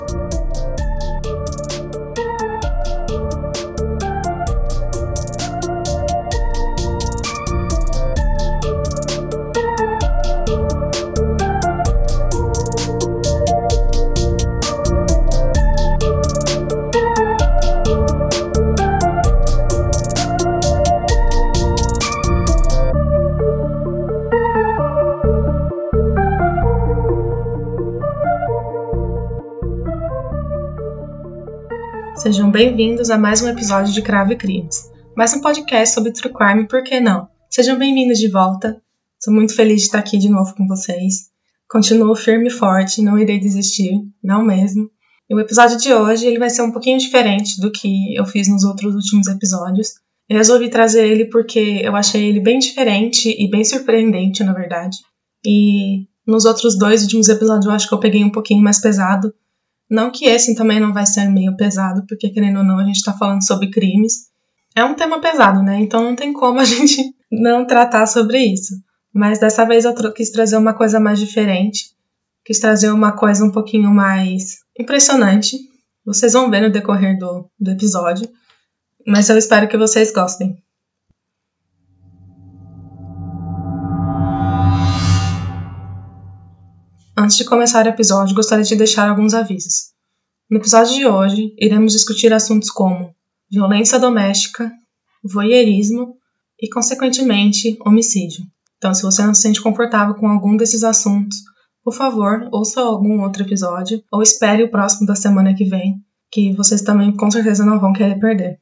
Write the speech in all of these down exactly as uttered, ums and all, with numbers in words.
Sejam bem-vindos a mais um episódio de Cravo e Crimes, mais um podcast sobre True Crime, por que não? Sejam bem-vindos de volta, sou muito feliz de estar aqui de novo com vocês. Continuo firme e forte, não irei desistir, não mesmo. E o episódio de hoje ele vai ser um pouquinho diferente do que eu fiz nos outros últimos episódios. Eu resolvi trazer ele porque eu achei ele bem diferente e bem surpreendente, na verdade. E nos outros dois últimos episódios eu acho que eu peguei um pouquinho mais pesado. Não que esse também não vai ser meio pesado, porque querendo ou não, a gente está falando sobre crimes. É um tema pesado, né? Então não tem como a gente não tratar sobre isso. Mas dessa vez eu quis trazer uma coisa mais diferente. Quis trazer uma coisa um pouquinho mais impressionante. Vocês vão ver no decorrer do, do episódio. Mas eu espero que vocês gostem. Antes de começar o episódio, gostaria de deixar alguns avisos. No episódio de hoje, iremos discutir assuntos como violência doméstica, voyeurismo e, consequentemente, homicídio. Então, se você não se sente confortável com algum desses assuntos, por favor, ouça algum outro episódio ou espere o próximo da semana que vem, que vocês também com certeza não vão querer perder.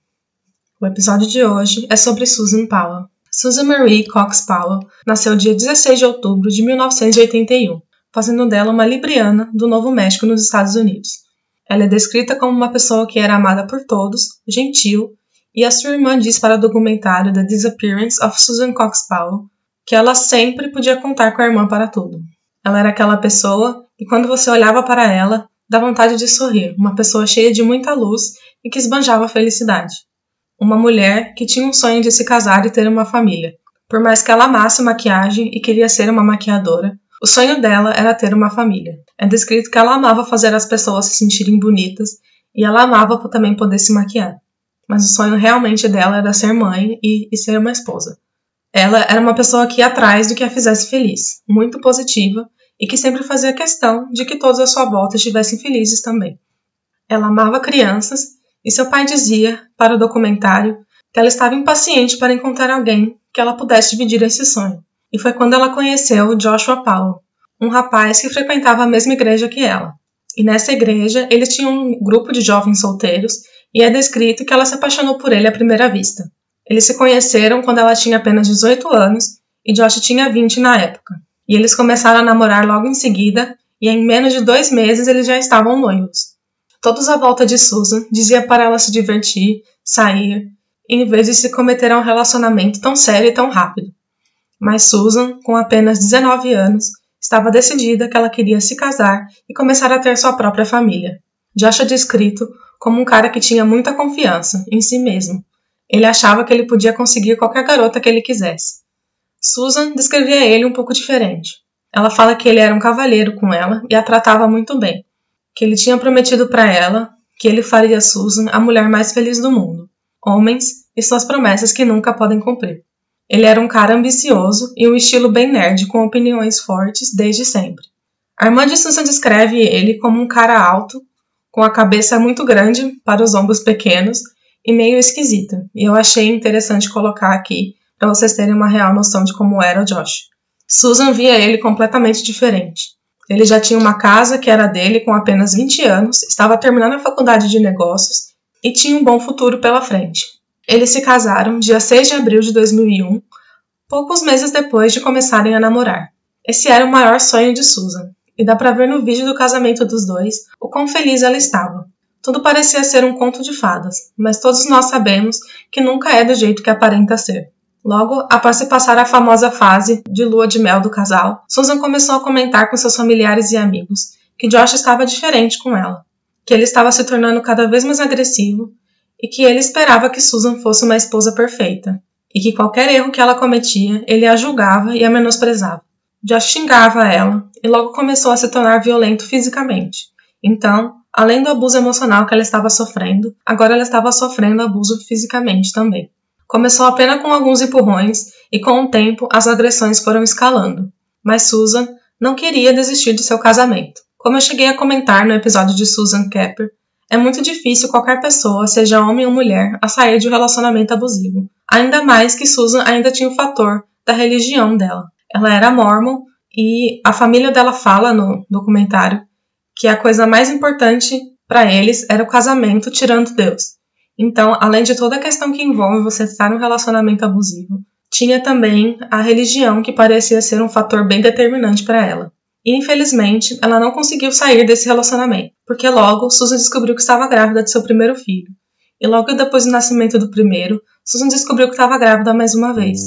O episódio de hoje é sobre Susan Powell. Susan Marie Cox Powell nasceu dia dezesseis de outubro de mil novecentos e oitenta e um. Fazendo dela uma libriana do Novo México nos Estados Unidos. Ela é descrita como uma pessoa que era amada por todos, gentil, e a sua irmã diz para o documentário The Disappearance of Susan Cox Powell que ela sempre podia contar com a irmã para tudo. Ela era aquela pessoa que quando você olhava para ela, dá vontade de sorrir, uma pessoa cheia de muita luz e que esbanjava felicidade. Uma mulher que tinha um sonho de se casar e ter uma família. Por mais que ela amasse maquiagem e queria ser uma maquiadora, o sonho dela era ter uma família. É descrito que ela amava fazer as pessoas se sentirem bonitas e ela amava também poder se maquiar. Mas o sonho realmente dela era ser mãe e, e ser uma esposa. Ela era uma pessoa que ia atrás do que a fizesse feliz, muito positiva e que sempre fazia questão de que todos à sua volta estivessem felizes também. Ela amava crianças e seu pai dizia, para o documentário, que ela estava impaciente para encontrar alguém que ela pudesse dividir esse sonho. E foi quando ela conheceu Joshua Powell, um rapaz que frequentava a mesma igreja que ela. E nessa igreja, eles tinham um grupo de jovens solteiros e é descrito que ela se apaixonou por ele à primeira vista. Eles se conheceram quando ela tinha apenas dezoito anos e Josh tinha vinte na época. E eles começaram a namorar logo em seguida e em menos de dois meses eles já estavam noivos. Todos à volta de Susan diziam para ela se divertir, sair, em vez de se cometer a um relacionamento tão sério e tão rápido. Mas Susan, com apenas dezenove anos, estava decidida que ela queria se casar e começar a ter sua própria família. Josh é descrito como um cara que tinha muita confiança em si mesmo. Ele achava que ele podia conseguir qualquer garota que ele quisesse. Susan descrevia ele um pouco diferente. Ela fala que ele era um cavalheiro com ela e a tratava muito bem, que ele tinha prometido para ela que ele faria Susan a mulher mais feliz do mundo. Homens e suas promessas que nunca podem cumprir. Ele era um cara ambicioso e um estilo bem nerd, com opiniões fortes desde sempre. A irmã de Susan descreve ele como um cara alto, com a cabeça muito grande para os ombros pequenos e meio esquisita. E eu achei interessante colocar aqui para vocês terem uma real noção de como era o Josh. Susan via ele completamente diferente. Ele já tinha uma casa que era dele com apenas vinte anos, estava terminando a faculdade de negócios e tinha um bom futuro pela frente. Eles se casaram dia seis de abril de dois mil e um, poucos meses depois de começarem a namorar. Esse era o maior sonho de Susan, e dá pra ver no vídeo do casamento dos dois o quão feliz ela estava. Tudo parecia ser um conto de fadas, mas todos nós sabemos que nunca é do jeito que aparenta ser. Logo, após se passar a famosa fase de lua de mel do casal, Susan começou a comentar com seus familiares e amigos que Josh estava diferente com ela, que ele estava se tornando cada vez mais agressivo e que ele esperava que Susan fosse uma esposa perfeita, e que qualquer erro que ela cometia, ele a julgava e a menosprezava. Josh xingava ela e logo começou a se tornar violento fisicamente. Então, além do abuso emocional que ela estava sofrendo, agora ela estava sofrendo abuso fisicamente também. Começou apenas com alguns empurrões e com o tempo as agressões foram escalando. Mas Susan não queria desistir de seu casamento. Como eu cheguei a comentar no episódio de Susan Kepper, é muito difícil qualquer pessoa, seja homem ou mulher, a sair de um relacionamento abusivo. Ainda mais que Susan ainda tinha o fator da religião dela. Ela era mórmon e a família dela fala no documentário que a coisa mais importante para eles era o casamento tirando Deus. Então, além de toda a questão que envolve você estar num relacionamento abusivo, tinha também a religião que parecia ser um fator bem determinante para ela. E, infelizmente, ela não conseguiu sair desse relacionamento, porque logo Susan descobriu que estava grávida de seu primeiro filho. E logo depois do nascimento do primeiro, Susan descobriu que estava grávida mais uma vez.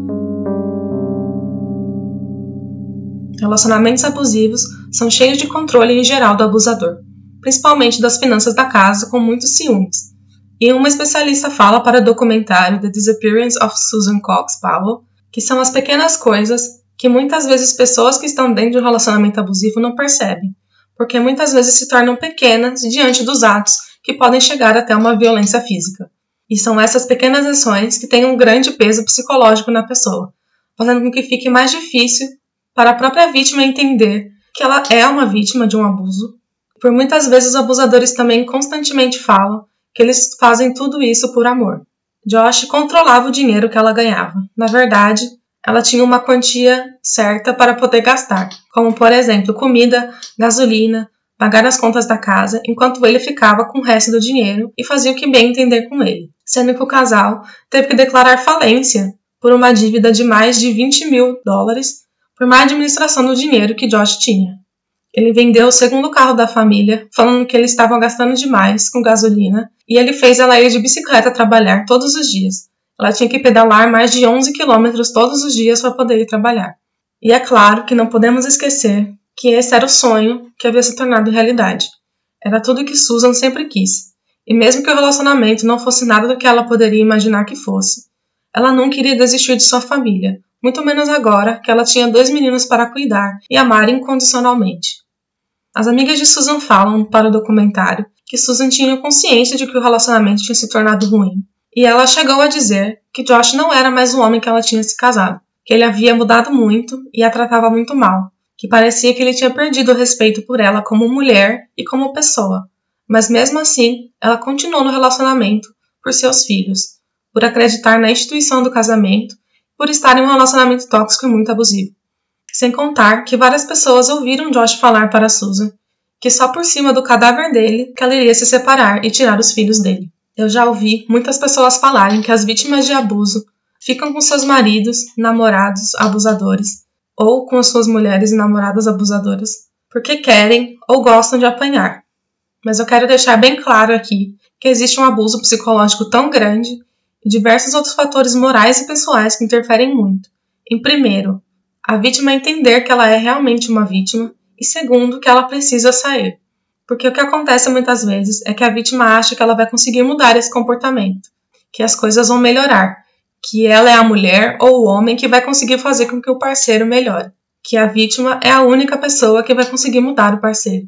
Relacionamentos abusivos são cheios de controle em geral do abusador, principalmente das finanças da casa, com muitos ciúmes. E uma especialista fala para o documentário The Disappearance of Susan Cox Powell que são as pequenas coisas que muitas vezes pessoas que estão dentro de um relacionamento abusivo não percebem, porque muitas vezes se tornam pequenas diante dos atos que podem chegar até uma violência física. E são essas pequenas ações que têm um grande peso psicológico na pessoa, fazendo com que fique mais difícil para a própria vítima entender que ela é uma vítima de um abuso. Por muitas vezes os abusadores também constantemente falam que eles fazem tudo isso por amor. Josh controlava o dinheiro que ela ganhava. Na verdade, ela tinha uma quantia certa para poder gastar, como por exemplo comida, gasolina, pagar as contas da casa, enquanto ele ficava com o resto do dinheiro e fazia o que bem entender com ele. Sendo que o casal teve que declarar falência por uma dívida de mais de vinte mil dólares por má administração do dinheiro que Josh tinha. Ele vendeu o segundo carro da família, falando que eles estavam gastando demais com gasolina, e ele fez ela ir de bicicleta trabalhar todos os dias. Ela tinha que pedalar mais de onze quilômetros todos os dias para poder ir trabalhar. E é claro que não podemos esquecer que esse era o sonho que havia se tornado realidade. Era tudo que Susan sempre quis. E mesmo que o relacionamento não fosse nada do que ela poderia imaginar que fosse, ela não queria desistir de sua família, muito menos agora que ela tinha dois meninos para cuidar e amar incondicionalmente. As amigas de Susan falam para o documentário que Susan tinha consciência de que o relacionamento tinha se tornado ruim, e ela chegou a dizer que Josh não era mais o homem que ela tinha se casado, que ele havia mudado muito e a tratava muito mal, que parecia que ele tinha perdido o respeito por ela como mulher e como pessoa, mas mesmo assim ela continuou no relacionamento por seus filhos, por acreditar na instituição do casamento, por estar em um relacionamento tóxico e muito abusivo. Sem contar que várias pessoas ouviram Josh falar para Susan que só por cima do cadáver dele que ela iria se separar e tirar os filhos dele. Eu já ouvi muitas pessoas falarem que as vítimas de abuso ficam com seus maridos, namorados, abusadores, ou com as suas mulheres e namoradas abusadoras, porque querem ou gostam de apanhar. Mas eu quero deixar bem claro aqui que existe um abuso psicológico tão grande e diversos outros fatores morais e pessoais que interferem muito. Em primeiro, a vítima entender que ela é realmente uma vítima, e segundo, que ela precisa sair. Porque o que acontece muitas vezes é que a vítima acha que ela vai conseguir mudar esse comportamento, que as coisas vão melhorar, que ela é a mulher ou o homem que vai conseguir fazer com que o parceiro melhore, que a vítima é a única pessoa que vai conseguir mudar o parceiro.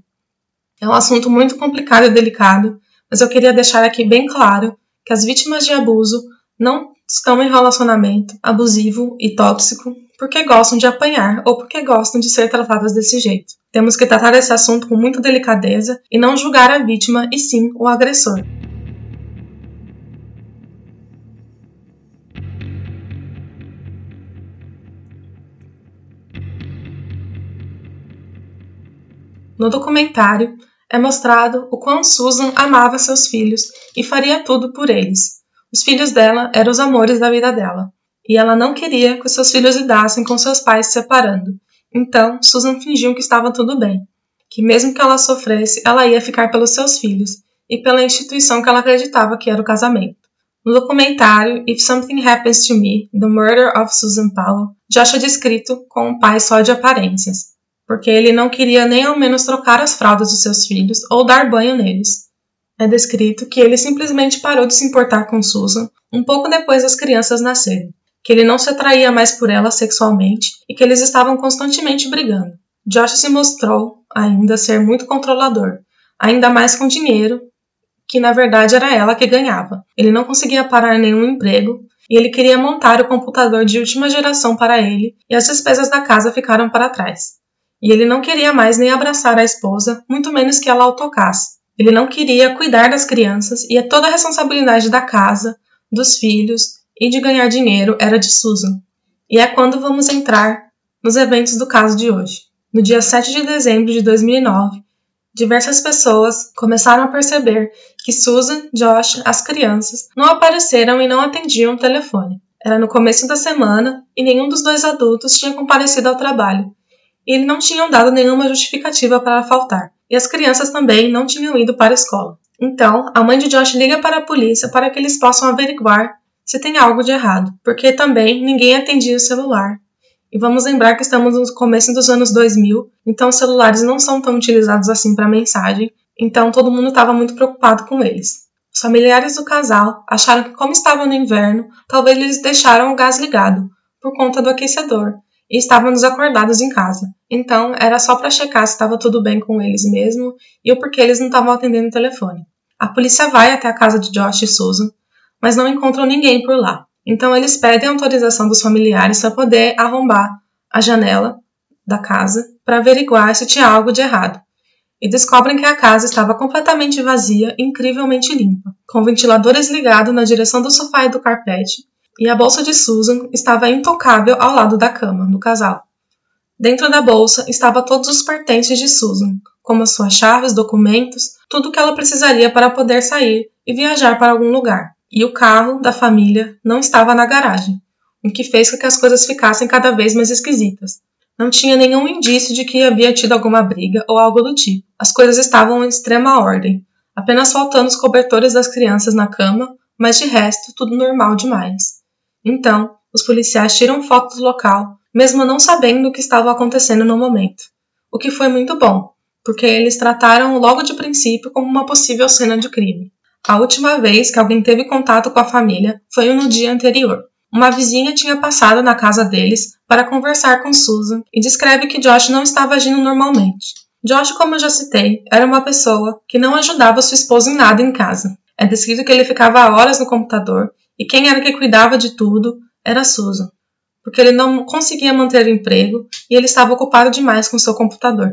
É um assunto muito complicado e delicado, mas eu queria deixar aqui bem claro que as vítimas de abuso não estão em relacionamento abusivo e tóxico porque gostam de apanhar ou porque gostam de ser tratadas desse jeito. Temos que tratar esse assunto com muita delicadeza e não julgar a vítima e sim o agressor. No documentário, é mostrado o quão Susan amava seus filhos e faria tudo por eles. Os filhos dela eram os amores da vida dela, e ela não queria que os seus filhos lidassem com seus pais se separando. Então, Susan fingiu que estava tudo bem, que mesmo que ela sofresse, ela ia ficar pelos seus filhos e pela instituição que ela acreditava que era o casamento. No documentário If Something Happens to Me, The Murder of Susan Powell, Josh é descrito como um pai só de aparências, porque ele não queria nem ao menos trocar as fraldas dos seus filhos ou dar banho neles. É descrito que ele simplesmente parou de se importar com Susan um pouco depois das crianças nascerem, que ele não se atraía mais por ela sexualmente e que eles estavam constantemente brigando. Josh se mostrou ainda ser muito controlador, ainda mais com dinheiro, que na verdade era ela que ganhava. Ele não conseguia parar nenhum emprego e ele queria montar o computador de última geração para ele e as despesas da casa ficaram para trás. E ele não queria mais nem abraçar a esposa, muito menos que ela o tocasse. Ele não queria cuidar das crianças e toda a responsabilidade da casa, dos filhos e de ganhar dinheiro era de Susan. E é quando vamos entrar nos eventos do caso de hoje. No dia sete de dezembro de dois mil e nove, diversas pessoas começaram a perceber que Susan, Josh, as crianças, não apareceram e não atendiam o telefone. Era no começo da semana e nenhum dos dois adultos tinha comparecido ao trabalho. E eles não tinham dado nenhuma justificativa para faltar. E as crianças também não tinham ido para a escola. Então, a mãe de Josh liga para a polícia para que eles possam averiguar se tem algo de errado, porque também ninguém atendia o celular. E vamos lembrar que estamos no começo dos anos dois mil, então os celulares não são tão utilizados assim para mensagem, então todo mundo estava muito preocupado com eles. Os familiares do casal acharam que, como estavam no inverno, talvez eles deixaram o gás ligado, por conta do aquecedor, e estavam desacordados em casa. Então, era só para checar se estava tudo bem com eles mesmo e o porquê eles não estavam atendendo o telefone. A polícia vai até a casa de Josh e Susan, mas não encontram ninguém por lá. Então, eles pedem autorização dos familiares para poder arrombar a janela da casa para averiguar se tinha algo de errado. E descobrem que a casa estava completamente vazia e incrivelmente limpa, com ventiladores ligados na direção do sofá e do carpete, e a bolsa de Susan estava intocável ao lado da cama do casal. Dentro da bolsa estavam todos os pertences de Susan, como as suas chaves, documentos, tudo o que ela precisaria para poder sair e viajar para algum lugar. E o carro da família não estava na garagem, o que fez com que as coisas ficassem cada vez mais esquisitas. Não tinha nenhum indício de que havia tido alguma briga ou algo do tipo. As coisas estavam em extrema ordem, apenas faltando os cobertores das crianças na cama, mas de resto tudo normal demais. Então, os policiais tiram foto do local, mesmo não sabendo o que estava acontecendo no momento, o que foi muito bom, porque eles trataram logo de princípio como uma possível cena de crime. A última vez que alguém teve contato com a família foi no dia anterior. Uma vizinha tinha passado na casa deles para conversar com Susan e descreve que Josh não estava agindo normalmente. Josh, como eu já citei, era uma pessoa que não ajudava sua esposa em nada em casa. É descrito que ele ficava horas no computador e quem era que cuidava de tudo era Susan, porque ele não conseguia manter o emprego e ele estava ocupado demais com seu computador.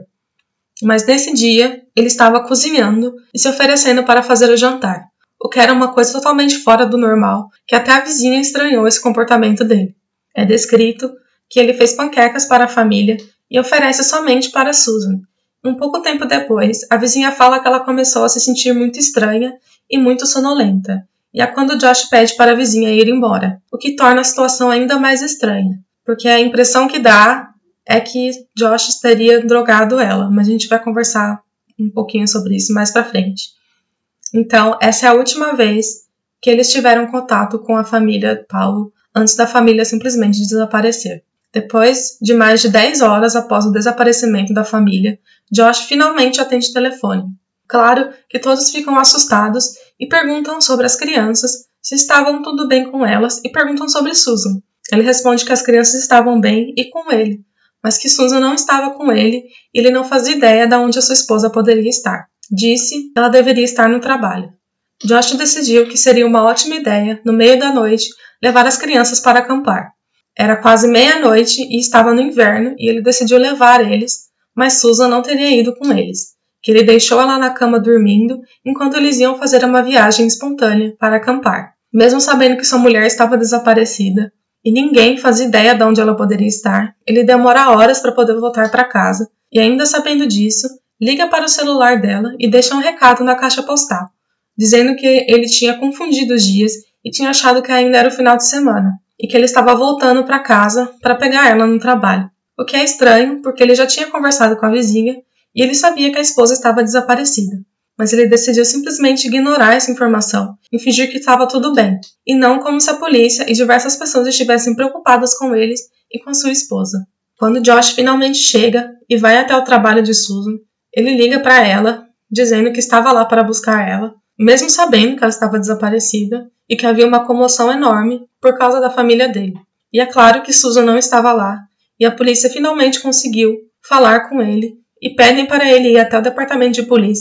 Mas nesse dia, ele estava cozinhando e se oferecendo para fazer o jantar, o que era uma coisa totalmente fora do normal, que até a vizinha estranhou esse comportamento dele. É descrito que ele fez panquecas para a família e oferece somente para Susan. Um pouco tempo depois, a vizinha fala que ela começou a se sentir muito estranha e muito sonolenta, e é quando Josh pede para a vizinha ir embora, o que torna a situação ainda mais estranha, porque a impressão que dá é que Josh teria drogado ela, mas a gente vai conversar um pouquinho sobre isso mais pra frente. Então, essa é a última vez que eles tiveram contato com a família Paulo, antes da família simplesmente desaparecer. Depois de mais de dez horas após o desaparecimento da família, Josh finalmente atende o telefone. Claro que todos ficam assustados e perguntam sobre as crianças, se estavam tudo bem com elas, e perguntam sobre Susan. Ele responde que as crianças estavam bem e com ele, mas que Susan não estava com ele e ele não fazia ideia de onde a sua esposa poderia estar. Disse que ela deveria estar no trabalho. Josh decidiu que seria uma ótima ideia, no meio da noite, levar as crianças para acampar. Era quase meia-noite e estava no inverno e ele decidiu levar eles, mas Susan não teria ido com eles, que ele deixou ela na cama dormindo enquanto eles iam fazer uma viagem espontânea para acampar. Mesmo sabendo que sua mulher estava desaparecida e ninguém fazia ideia de onde ela poderia estar, ele demora horas para poder voltar para casa e, ainda sabendo disso, liga para o celular dela e deixa um recado na caixa postal, dizendo que ele tinha confundido os dias e tinha achado que ainda era o final de semana e que ele estava voltando para casa para pegar ela no trabalho. O que é estranho, porque ele já tinha conversado com a vizinha e ele sabia que a esposa estava desaparecida. Mas ele decidiu simplesmente ignorar essa informação e fingir que estava tudo bem, e não como se a polícia e diversas pessoas estivessem preocupadas com eles e com a sua esposa. Quando Josh finalmente chega e vai até o trabalho de Susan, ele liga para ela, dizendo que estava lá para buscar ela, mesmo sabendo que ela estava desaparecida e que havia uma comoção enorme por causa da família dele. E é claro que Susan não estava lá, e a polícia finalmente conseguiu falar com ele e pedem para ele ir até o departamento de polícia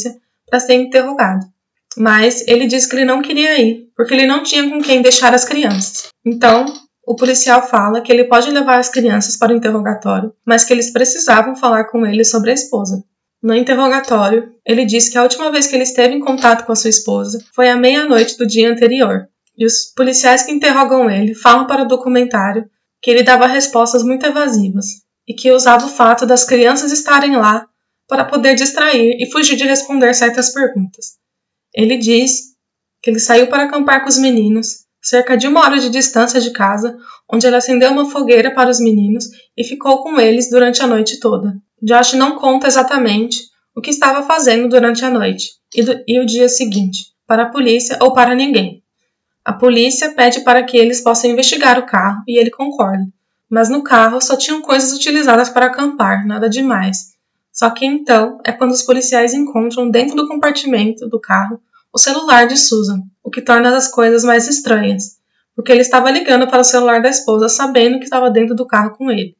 para ser interrogado. Mas ele disse que ele não queria ir, porque ele não tinha com quem deixar as crianças. Então, o policial fala que ele pode levar as crianças para o interrogatório, mas que eles precisavam falar com ele sobre a esposa. No interrogatório, ele disse que a última vez que ele esteve em contato com a sua esposa foi à meia-noite do dia anterior. E os policiais que interrogam ele falam para o documentário que ele dava respostas muito evasivas e que usava o fato das crianças estarem lá para poder distrair e fugir de responder certas perguntas. Ele diz que ele saiu para acampar com os meninos, cerca de uma hora de distância de casa, onde ele acendeu uma fogueira para os meninos e ficou com eles durante a noite toda. Josh não conta exatamente o que estava fazendo durante a noite e, do, e o dia seguinte, para a polícia ou para ninguém. A polícia pede para que eles possam investigar o carro e ele concorda, mas no carro só tinham coisas utilizadas para acampar, nada demais. Só que então é quando os policiais encontram dentro do compartimento do carro o celular de Susan, o que torna as coisas mais estranhas, porque ele estava ligando para o celular da esposa sabendo que estava dentro do carro com ele.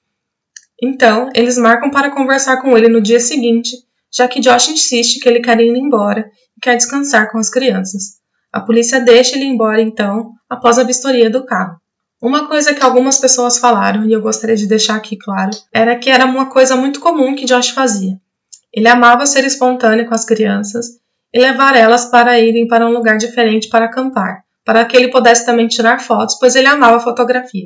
Então, eles marcam para conversar com ele no dia seguinte, já que Josh insiste que ele quer ir embora e quer descansar com as crianças. A polícia deixa ele ir embora, então, após a vistoria do carro. Uma coisa que algumas pessoas falaram, e eu gostaria de deixar aqui claro, era que era uma coisa muito comum que Josh fazia. Ele amava ser espontâneo com as crianças e levar elas para irem para um lugar diferente para acampar, para que ele pudesse também tirar fotos, pois ele amava fotografia.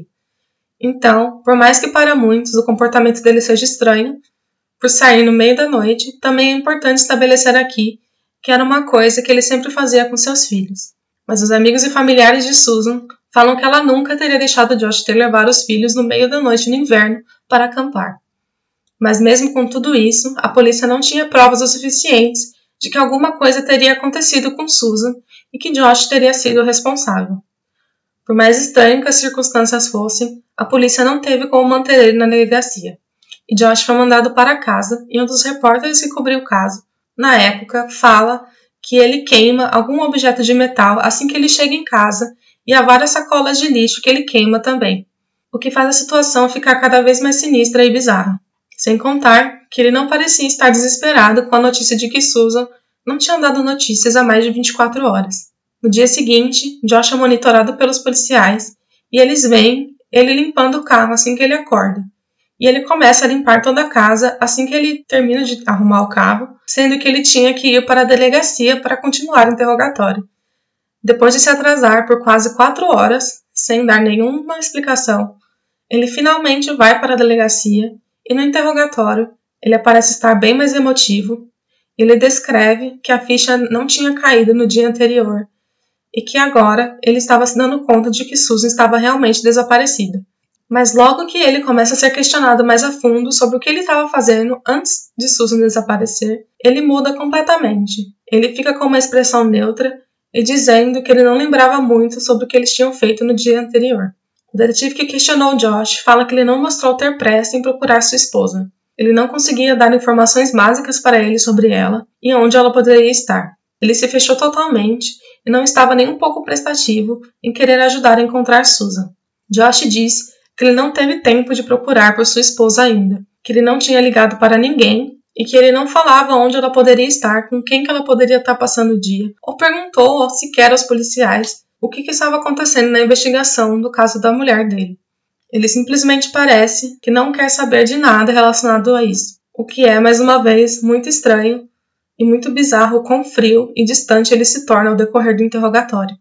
Então, por mais que para muitos o comportamento dele seja estranho, por sair no meio da noite, também é importante estabelecer aqui que era uma coisa que ele sempre fazia com seus filhos. Mas os amigos e familiares de Susan falam que ela nunca teria deixado Josh ter levar os filhos no meio da noite no inverno para acampar. Mas mesmo com tudo isso, a polícia não tinha provas o suficientes de que alguma coisa teria acontecido com Susan e que Josh teria sido o responsável. Por mais estranho que as circunstâncias fossem, a polícia não teve como manter ele na delegacia. E Josh foi mandado para casa e um dos repórteres que cobriu o caso, na época, fala que ele queima algum objeto de metal assim que ele chega em casa e há várias sacolas de lixo que ele queima também, o que faz a situação ficar cada vez mais sinistra e bizarra. Sem contar que ele não parecia estar desesperado com a notícia de que Susan não tinha dado notícias há mais de vinte e quatro horas. No dia seguinte, Josh é monitorado pelos policiais e eles veem ele limpando o carro assim que ele acorda. E ele começa a limpar toda a casa assim que ele termina de arrumar o carro, sendo que ele tinha que ir para a delegacia para continuar o interrogatório. Depois de se atrasar por quase quatro horas, sem dar nenhuma explicação, ele finalmente vai para a delegacia e no interrogatório ele parece estar bem mais emotivo. Ele descreve que a ficha não tinha caído no dia anterior e que agora ele estava se dando conta de que Susan estava realmente desaparecida. Mas logo que ele começa a ser questionado mais a fundo sobre o que ele estava fazendo antes de Susan desaparecer, ele muda completamente. Ele fica com uma expressão neutra e dizendo que ele não lembrava muito sobre o que eles tinham feito no dia anterior. O detetive que questionou Josh fala que ele não mostrou ter pressa em procurar sua esposa. Ele não conseguia dar informações básicas para ele sobre ela e onde ela poderia estar. Ele se fechou totalmente e não estava nem um pouco prestativo em querer ajudar a encontrar Susan. Josh diz que ele não teve tempo de procurar por sua esposa ainda, que ele não tinha ligado para ninguém e que ele não falava onde ela poderia estar, com quem que ela poderia estar passando o dia, ou perguntou sequer aos policiais o que, que estava acontecendo na investigação do caso da mulher dele. Ele simplesmente parece que não quer saber de nada relacionado a isso, o que é, mais uma vez, muito estranho e muito bizarro o quão frio e distante ele se torna ao decorrer do interrogatório.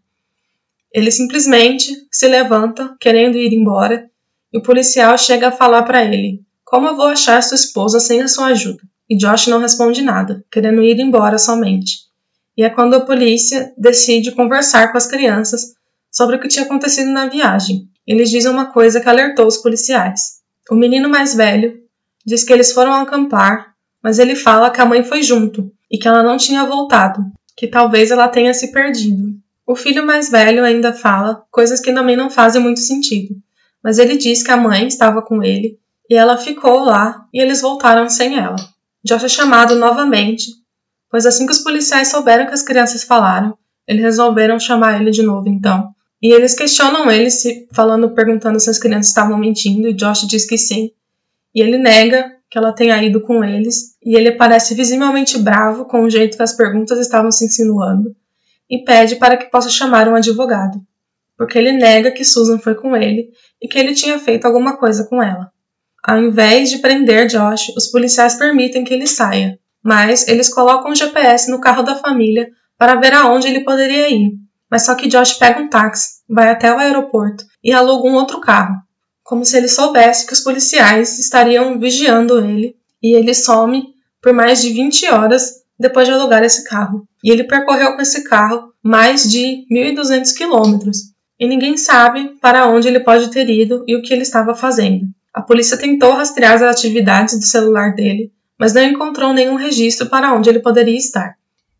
Ele simplesmente se levanta, querendo ir embora, e o policial chega a falar para ele: "Como eu vou achar sua esposa sem a sua ajuda?" E Josh não responde nada, querendo ir embora somente. E é quando a polícia decide conversar com as crianças sobre o que tinha acontecido na viagem. Eles dizem uma coisa que alertou os policiais. O menino mais velho diz que eles foram acampar, mas ele fala que a mãe foi junto e que ela não tinha voltado, que talvez ela tenha se perdido. O filho mais velho ainda fala coisas que também não fazem muito sentido, mas ele diz que a mãe estava com ele e ela ficou lá e eles voltaram sem ela. Josh é chamado novamente, pois assim que os policiais souberam que as crianças falaram, eles resolveram chamar ele de novo então. E eles questionam ele, se, falando, perguntando se as crianças estavam mentindo, e Josh diz que sim. E ele nega que ela tenha ido com eles, e ele parece visivelmente bravo com o jeito que as perguntas estavam se insinuando, e pede para que possa chamar um advogado, porque ele nega que Susan foi com ele e que ele tinha feito alguma coisa com ela. Ao invés de prender Josh, os policiais permitem que ele saia, mas eles colocam um G P S no carro da família para ver aonde ele poderia ir. Mas só que Josh pega um táxi, vai até o aeroporto e aluga um outro carro, como se ele soubesse que os policiais estariam vigiando ele, e ele some por mais de vinte horas depois de alugar esse carro. E ele percorreu com esse carro mais de mil e duzentos quilômetros, e ninguém sabe para onde ele pode ter ido e o que ele estava fazendo. A polícia tentou rastrear as atividades do celular dele, mas não encontrou nenhum registro para onde ele poderia estar.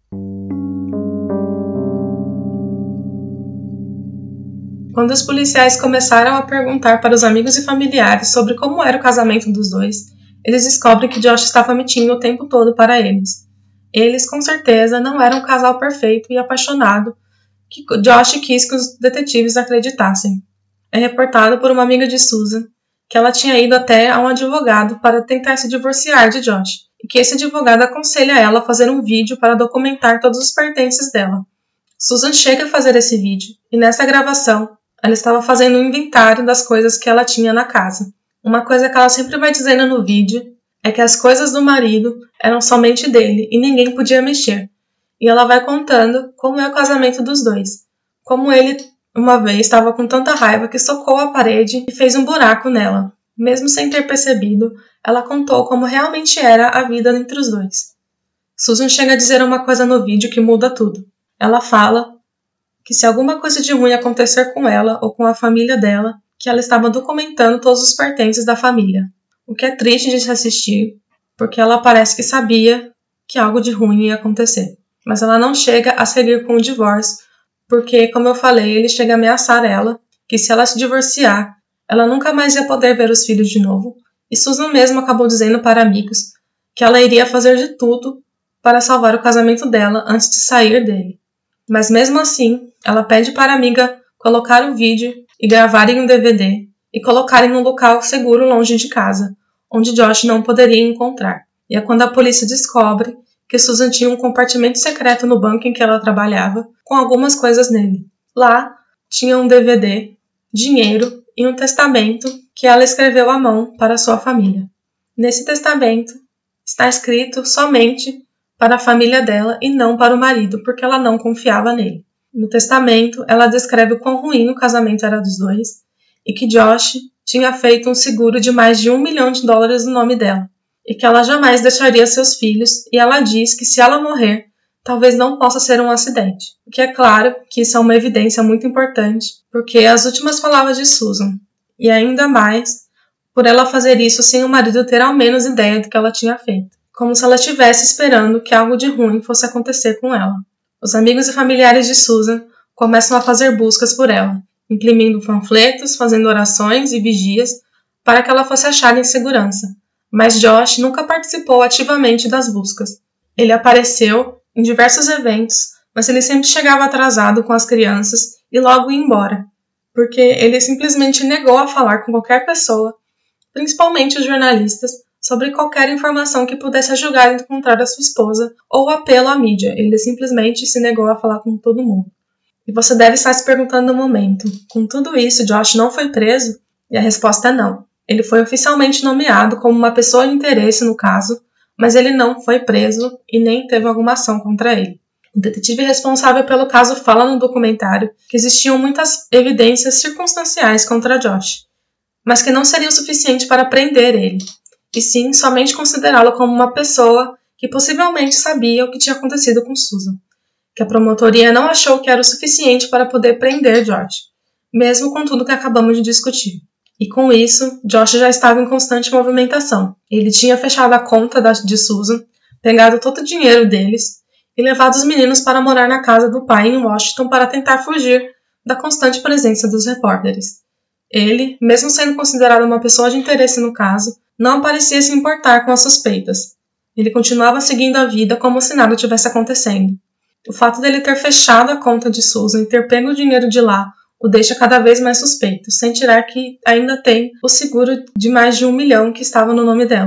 Quando os policiais começaram a perguntar para os amigos e familiares sobre como era o casamento dos dois, eles descobrem que Josh estava mentindo o tempo todo para eles. Eles, com certeza, não eram um casal perfeito e apaixonado que Josh quis que os detetives acreditassem. É reportado por uma amiga de Susan que ela tinha ido até a um advogado para tentar se divorciar de Josh, e que esse advogado aconselha ela a fazer um vídeo para documentar todos os pertences dela. Susan chega a fazer esse vídeo, e nessa gravação, ela estava fazendo um inventário das coisas que ela tinha na casa. Uma coisa que ela sempre vai dizendo no vídeo é que as coisas do marido eram somente dele e ninguém podia mexer. E ela vai contando como é o casamento dos dois, como ele uma vez estava com tanta raiva que socou a parede e fez um buraco nela. Mesmo sem ter percebido, ela contou como realmente era a vida entre os dois. Susan chega a dizer uma coisa no vídeo que muda tudo. Ela fala que se alguma coisa de ruim acontecer com ela ou com a família dela, que ela estava documentando todos os pertences da família. O que é triste de se assistir, porque ela parece que sabia que algo de ruim ia acontecer. Mas ela não chega a seguir com o divórcio, porque, como eu falei, ele chega a ameaçar ela, que se ela se divorciar, ela nunca mais ia poder ver os filhos de novo, e Susan mesmo acabou dizendo para amigos que ela iria fazer de tudo para salvar o casamento dela antes de sair dele. Mas mesmo assim, ela pede para a amiga colocar o vídeo e gravar em um D V D e colocar em um local seguro longe de casa, onde Josh não poderia encontrar. E é quando a polícia descobre que Susan tinha um compartimento secreto no banco em que ela trabalhava, com algumas coisas nele. Lá tinha um D V D, dinheiro e um testamento que ela escreveu à mão para sua família. Nesse testamento está escrito somente para a família dela e não para o marido, porque ela não confiava nele. No testamento, ela descreve o quão ruim o casamento era dos dois e que Josh tinha feito um seguro de mais de um milhão de dólares no nome dela, e que ela jamais deixaria seus filhos, e ela diz que se ela morrer, talvez não possa ser um acidente. O que é claro que isso é uma evidência muito importante, porque as últimas palavras de Susan, e ainda mais por ela fazer isso sem o marido ter ao menos ideia do que ela tinha feito, como se ela estivesse esperando que algo de ruim fosse acontecer com ela. Os amigos e familiares de Susan começam a fazer buscas por ela, imprimindo panfletos, fazendo orações e vigias para que ela fosse achada em segurança. Mas Josh nunca participou ativamente das buscas. Ele apareceu em diversos eventos, mas ele sempre chegava atrasado com as crianças e logo ia embora, porque ele simplesmente negou a falar com qualquer pessoa, principalmente os jornalistas, sobre qualquer informação que pudesse ajudar a encontrar a sua esposa ou apelo à mídia. Ele simplesmente se negou a falar com todo mundo. E você deve estar se perguntando no momento, com tudo isso, Josh não foi preso? E a resposta é não. Ele foi oficialmente nomeado como uma pessoa de interesse no caso, mas ele não foi preso e nem teve alguma ação contra ele. O detetive responsável pelo caso fala no documentário que existiam muitas evidências circunstanciais contra Josh, mas que não seria o suficiente para prender ele, e sim somente considerá-lo como uma pessoa que possivelmente sabia o que tinha acontecido com Susan, que a promotoria não achou que era o suficiente para poder prender Josh, mesmo com tudo que acabamos de discutir. E com isso, Josh já estava em constante movimentação. Ele tinha fechado a conta de Susan, pegado todo o dinheiro deles e levado os meninos para morar na casa do pai em Washington para tentar fugir da constante presença dos repórteres. Ele, mesmo sendo considerado uma pessoa de interesse no caso, não parecia se importar com as suspeitas. Ele continuava seguindo a vida como se nada tivesse acontecendo. O fato dele ter fechado a conta de Susan e ter pego o dinheiro de lá o deixa cada vez mais suspeito, sem tirar que ainda tem o seguro de mais de um milhão que estava no nome dela.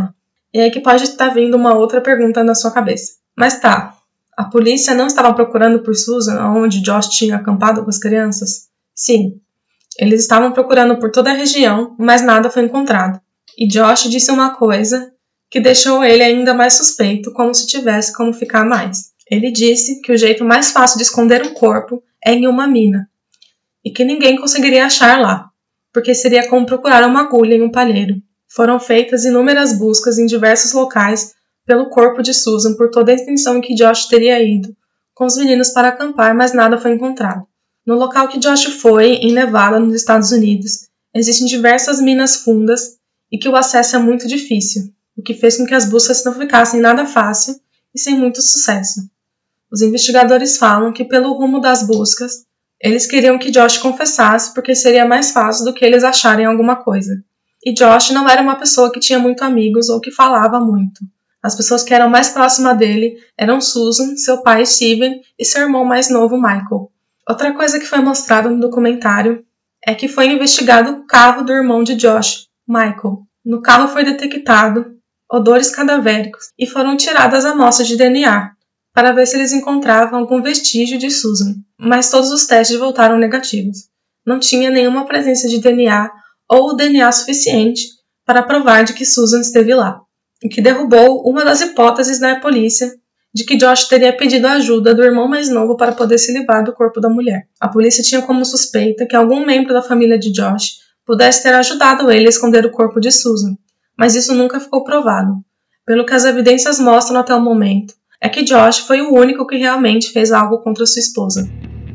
E aí que pode estar vindo uma outra pergunta na sua cabeça. Mas tá, a polícia não estava procurando por Susan onde Josh tinha acampado com as crianças? Sim, eles estavam procurando por toda a região, mas nada foi encontrado. E Josh disse uma coisa que deixou ele ainda mais suspeito, como se tivesse como ficar mais. Ele disse que o jeito mais fácil de esconder um corpo é em uma mina, e que ninguém conseguiria achar lá, porque seria como procurar uma agulha em um palheiro. Foram feitas inúmeras buscas em diversos locais pelo corpo de Susan por toda a extensão em que Josh teria ido com os meninos para acampar, mas nada foi encontrado. No local que Josh foi, em Nevada, nos Estados Unidos, existem diversas minas fundas e que o acesso é muito difícil, o que fez com que as buscas não ficassem nada fácil e sem muito sucesso. Os investigadores falam que pelo rumo das buscas, eles queriam que Josh confessasse porque seria mais fácil do que eles acharem alguma coisa. E Josh não era uma pessoa que tinha muito amigos ou que falava muito. As pessoas que eram mais próximas dele eram Susan, seu pai Steven e seu irmão mais novo Michael. Outra coisa que foi mostrada no documentário é que foi investigado o carro do irmão de Josh, Michael. No carro foi detectado odores cadavéricos e foram tiradas amostras de D N A para ver se eles encontravam algum vestígio de Susan, mas todos os testes voltaram negativos. Não tinha nenhuma presença de D N A ou D N A suficiente para provar de que Susan esteve lá, o que derrubou uma das hipóteses da polícia de que Josh teria pedido a ajuda do irmão mais novo para poder se livrar do corpo da mulher. A polícia tinha como suspeita que algum membro da família de Josh pudesse ter ajudado ele a esconder o corpo de Susan, mas isso nunca ficou provado. Pelo que as evidências mostram até o momento, é que Josh foi o único que realmente fez algo contra sua esposa.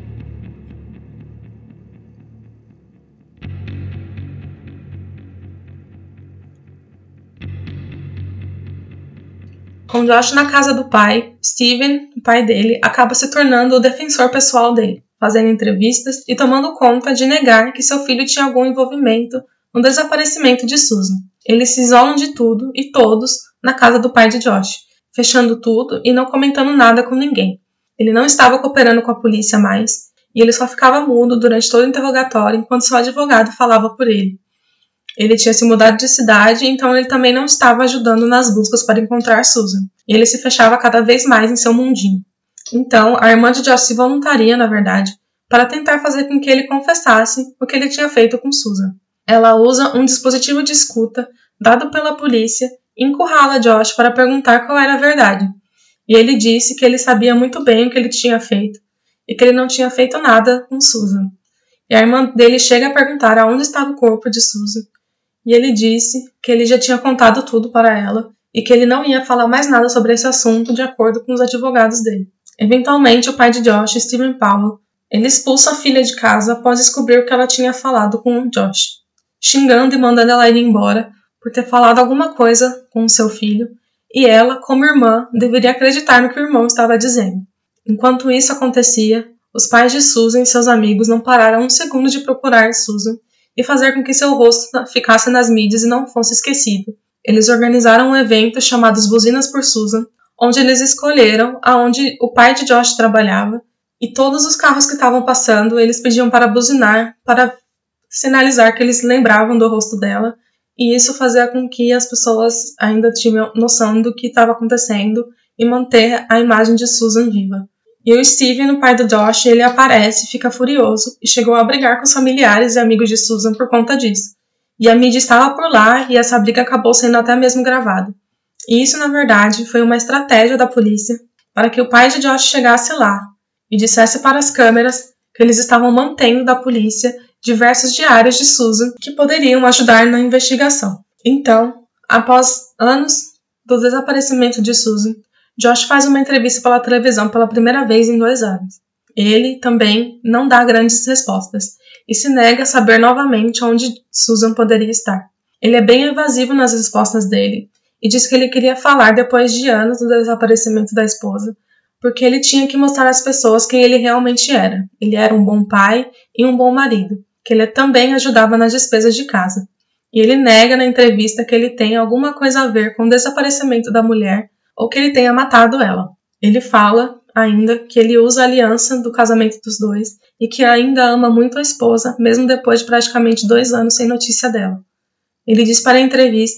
Com Josh na casa do pai, Steven, o pai dele, acaba se tornando o defensor pessoal dele, fazendo entrevistas e tomando conta de negar que seu filho tinha algum envolvimento no desaparecimento de Susan. Eles se isolam de tudo e todos na casa do pai de Josh, fechando tudo e não comentando nada com ninguém. Ele não estava cooperando com a polícia mais e ele só ficava mudo durante todo o interrogatório enquanto seu advogado falava por ele. Ele tinha se mudado de cidade, então ele também não estava ajudando nas buscas para encontrar Susan. E ele se fechava cada vez mais em seu mundinho. Então, a irmã de Josh se voluntaria, na verdade, para tentar fazer com que ele confessasse o que ele tinha feito com Susan. Ela usa um dispositivo de escuta dado pela polícia e encurrala Josh para perguntar qual era a verdade. E ele disse que ele sabia muito bem o que ele tinha feito e que ele não tinha feito nada com Susan. E a irmã dele chega a perguntar aonde estava o corpo de Susan. E ele disse que ele já tinha contado tudo para ela e que ele não ia falar mais nada sobre esse assunto de acordo com os advogados dele. Eventualmente, o pai de Josh, Steven Powell, ele expulsa a filha de casa após descobrir o que ela tinha falado com o Josh, xingando e mandando ela ir embora por ter falado alguma coisa com o seu filho, e ela, como irmã, deveria acreditar no que o irmão estava dizendo. Enquanto isso acontecia, os pais de Susan e seus amigos não pararam um segundo de procurar Susan e fazer com que seu rosto ficasse nas mídias e não fosse esquecido. Eles organizaram um evento chamado Buzinas por Susan, onde eles escolheram aonde o pai de Josh trabalhava, e todos os carros que estavam passando, eles pediam para buzinar, para sinalizar que eles lembravam do rosto dela, e isso fazia com que as pessoas ainda tinham noção do que estava acontecendo e manter a imagem de Susan viva. E o Steven, o pai do Josh, ele aparece, fica furioso e chegou a brigar com os familiares e amigos de Susan por conta disso. E a mídia estava por lá e essa briga acabou sendo até mesmo gravada. E isso, na verdade, foi uma estratégia da polícia para que o pai de Josh chegasse lá e dissesse para as câmeras que eles estavam mantendo da polícia diversos diários de Susan que poderiam ajudar na investigação. Então, após anos do desaparecimento de Susan, Josh faz uma entrevista pela televisão pela primeira vez em dois anos. Ele também não dá grandes respostas e se nega a saber novamente onde Susan poderia estar. Ele é bem evasivo nas respostas dele e diz que ele queria falar depois de anos do desaparecimento da esposa, porque ele tinha que mostrar às pessoas quem ele realmente era. Ele era um bom pai e um bom marido, que ele também ajudava nas despesas de casa. E ele nega na entrevista que ele tem alguma coisa a ver com o desaparecimento da mulher ou que ele tenha matado ela. Ele fala ainda que ele usa a aliança do casamento dos dois e que ainda ama muito a esposa, mesmo depois de praticamente dois anos sem notícia dela. Ele diz para a entrevista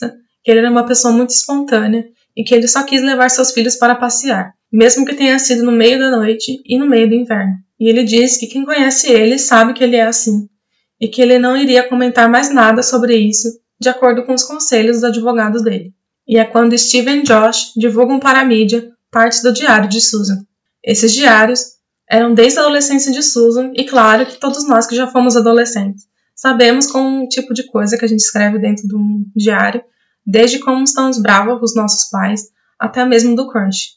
que ele era uma pessoa muito espontânea e que ele só quis levar seus filhos para passear, mesmo que tenha sido no meio da noite e no meio do inverno. E ele diz que quem conhece ele sabe que ele é assim, e que ele não iria comentar mais nada sobre isso, de acordo com os conselhos dos advogados dele. E é quando Steven e Josh divulgam para a mídia partes do diário de Susan. Esses diários eram desde a adolescência de Susan, e claro que todos nós que já fomos adolescentes sabemos como o tipo de coisa que a gente escreve dentro de um diário, desde como estamos bravos com os nossos pais, até mesmo do crush.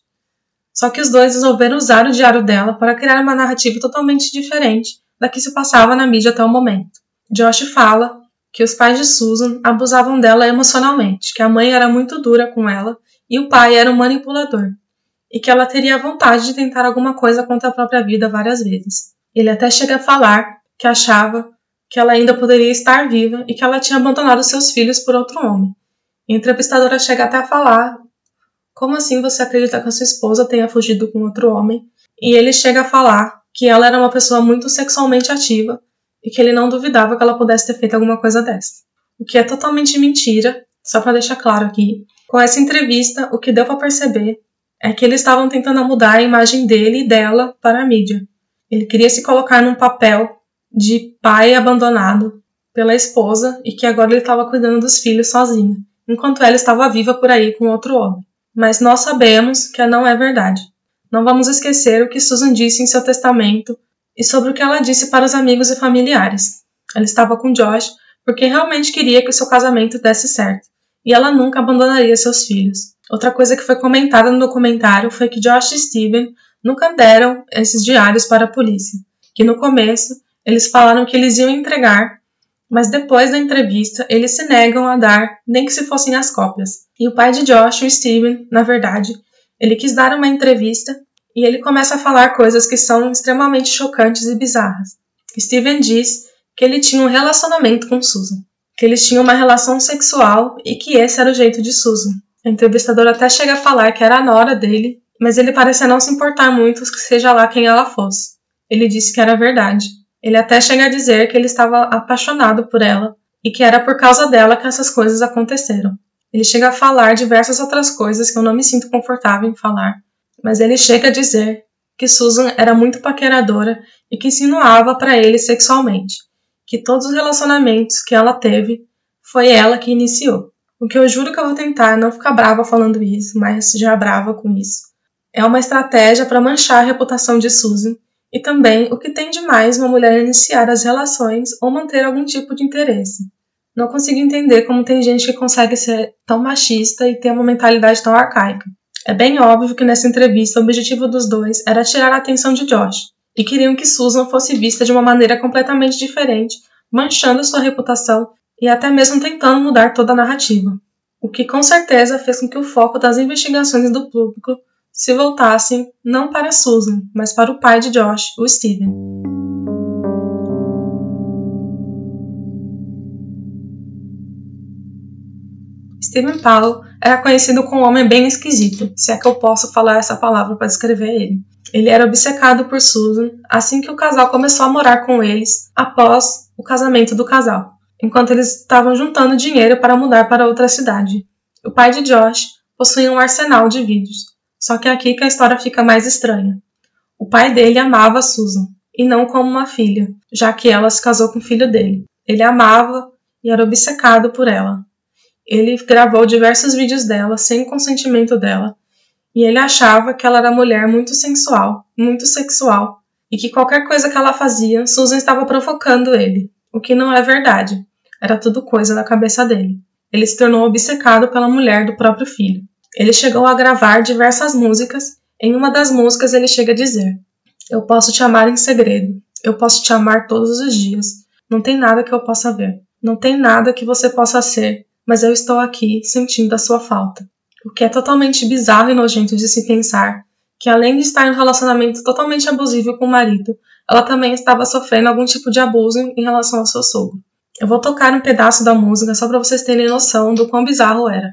Só que os dois resolveram usar o diário dela para criar uma narrativa totalmente diferente da que se passava na mídia até o momento. Josh fala que os pais de Susan abusavam dela emocionalmente, que a mãe era muito dura com ela e o pai era um manipulador, e que ela teria vontade de tentar alguma coisa contra a própria vida várias vezes. Ele até chega a falar que achava que ela ainda poderia estar viva e que ela tinha abandonado seus filhos por outro homem. A entrevistadora chega até a falar: como assim você acredita que a sua esposa tenha fugido com outro homem? E ele chega a falar que ela era uma pessoa muito sexualmente ativa e que ele não duvidava que ela pudesse ter feito alguma coisa dessa. O que é totalmente mentira, só para deixar claro aqui. Com essa entrevista, o que deu para perceber é que eles estavam tentando mudar a imagem dele e dela para a mídia. Ele queria se colocar num papel de pai abandonado pela esposa e que agora ele estava cuidando dos filhos sozinho, enquanto ela estava viva por aí com outro homem. Mas nós sabemos que não é verdade. Não vamos esquecer o que Susan disse em seu testamento e sobre o que ela disse para os amigos e familiares. Ela estava com Josh porque realmente queria que o seu casamento desse certo, e ela nunca abandonaria seus filhos. Outra coisa que foi comentada no documentário foi que Josh e Steven nunca deram esses diários para a polícia, que no começo eles falaram que eles iam entregar, mas depois da entrevista eles se negam a dar, nem que se fossem as cópias. E o pai de Josh, o Steven, na verdade, ele quis dar uma entrevista e ele começa a falar coisas que são extremamente chocantes e bizarras. Steven diz que ele tinha um relacionamento com Susan, que eles tinham uma relação sexual e que esse era o jeito de Susan. A entrevistadora até chega a falar que era a nora dele, mas ele parecia não se importar muito que seja lá quem ela fosse. Ele disse que era verdade. Ele até chega a dizer que ele estava apaixonado por ela e que era por causa dela que essas coisas aconteceram. Ele chega a falar diversas outras coisas que eu não me sinto confortável em falar, mas ele chega a dizer que Susan era muito paqueradora e que insinuava para ele sexualmente, que todos os relacionamentos que ela teve foi ela que iniciou. O que eu juro que eu vou tentar não ficar brava falando isso, mas já brava com isso. É uma estratégia para manchar a reputação de Susan e também o que tem de mais uma mulher iniciar as relações ou manter algum tipo de interesse. Não consigo entender como tem gente que consegue ser tão machista e ter uma mentalidade tão arcaica. É bem óbvio que nessa entrevista o objetivo dos dois era tirar a atenção de Josh e queriam que Susan fosse vista de uma maneira completamente diferente, manchando sua reputação e até mesmo tentando mudar toda a narrativa. O que com certeza fez com que o foco das investigações do público se voltassem não para Susan, mas para o pai de Josh, o Steven. Steven Powell era conhecido como um homem bem esquisito, se é que eu posso falar essa palavra para descrever ele. Ele era obcecado por Susan assim que o casal começou a morar com eles após o casamento do casal, enquanto eles estavam juntando dinheiro para mudar para outra cidade. O pai de Josh possuía um arsenal de vídeos, só que é aqui que a história fica mais estranha. O pai dele amava Susan, e não como uma filha, já que ela se casou com o filho dele. Ele a amava e era obcecado por ela. Ele gravou diversos vídeos dela sem o consentimento dela, e ele achava que ela era mulher muito sensual, muito sexual, e que qualquer coisa que ela fazia, Susan estava provocando ele, o que não é verdade. Era tudo coisa da cabeça dele. Ele se tornou obcecado pela mulher do próprio filho. Ele chegou a gravar diversas músicas. Em uma das músicas ele chega a dizer: "Eu posso te amar em segredo. Eu posso te amar todos os dias. Não tem nada que eu possa ver. Não tem nada que você possa ser, mas eu estou aqui sentindo a sua falta." O que é totalmente bizarro e nojento de se pensar que, além de estar em um relacionamento totalmente abusivo com o marido, ela também estava sofrendo algum tipo de abuso em relação ao seu sogro. Eu vou tocar um pedaço da música só para vocês terem noção do quão bizarro era.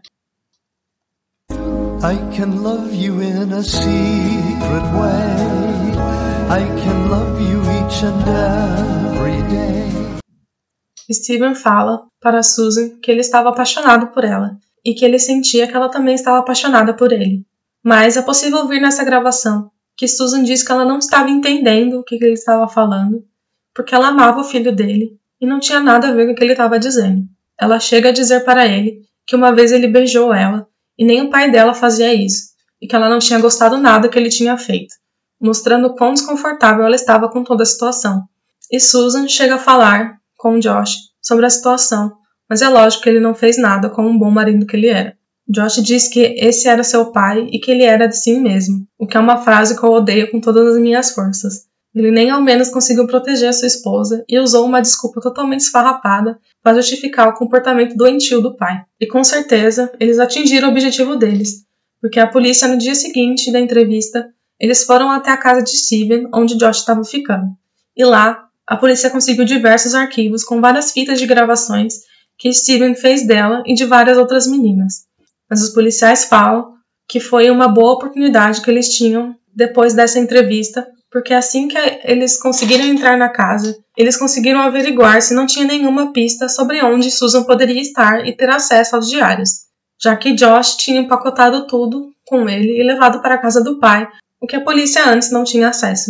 I can love you in a secret way. I can love you each and every day. Steven fala para Susan que ele estava apaixonado por ela e que ele sentia que ela também estava apaixonada por ele. Mas é possível ouvir nessa gravação que Susan diz que ela não estava entendendo o que ele estava falando, porque ela amava o filho dele e não tinha nada a ver com o que ele estava dizendo. Ela chega a dizer para ele que uma vez ele beijou ela e nem o pai dela fazia isso, e que ela não tinha gostado nada que ele tinha feito, mostrando quão desconfortável ela estava com toda a situação. E Susan chega a falar com Josh sobre a situação, mas é lógico que ele não fez nada como um bom marido que ele era. Josh diz que esse era seu pai e que ele era de si mesmo, o que é uma frase que eu odeio com todas as minhas forças. Ele nem ao menos conseguiu proteger a sua esposa e usou uma desculpa totalmente esfarrapada para justificar o comportamento doentio do pai. E com certeza, eles atingiram o objetivo deles, porque a polícia no dia seguinte da entrevista, eles foram até a casa de Steven, onde Josh estava ficando. E lá, a polícia conseguiu diversos arquivos com várias fitas de gravações que Steven fez dela e de várias outras meninas. Mas os policiais falam que foi uma boa oportunidade que eles tinham depois dessa entrevista, porque assim que eles conseguiram entrar na casa, eles conseguiram averiguar se não tinha nenhuma pista sobre onde Susan poderia estar e ter acesso aos diários, já que Josh tinha empacotado tudo com ele e levado para a casa do pai, o que a polícia antes não tinha acesso.